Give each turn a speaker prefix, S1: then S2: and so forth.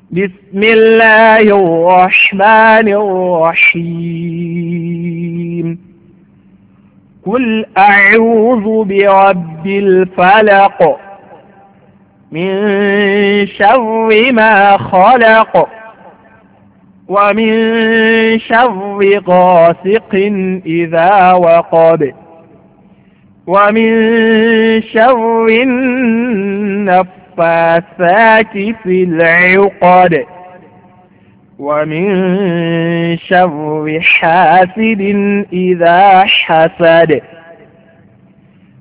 S1: بسم الله الرحمن الرحيم قل أعوذ برب الفلق من شر ما خلق ومن شر غاسق إذا وقب ومن شر النفاثات في العقد ومن شر حاسد إذا حسد.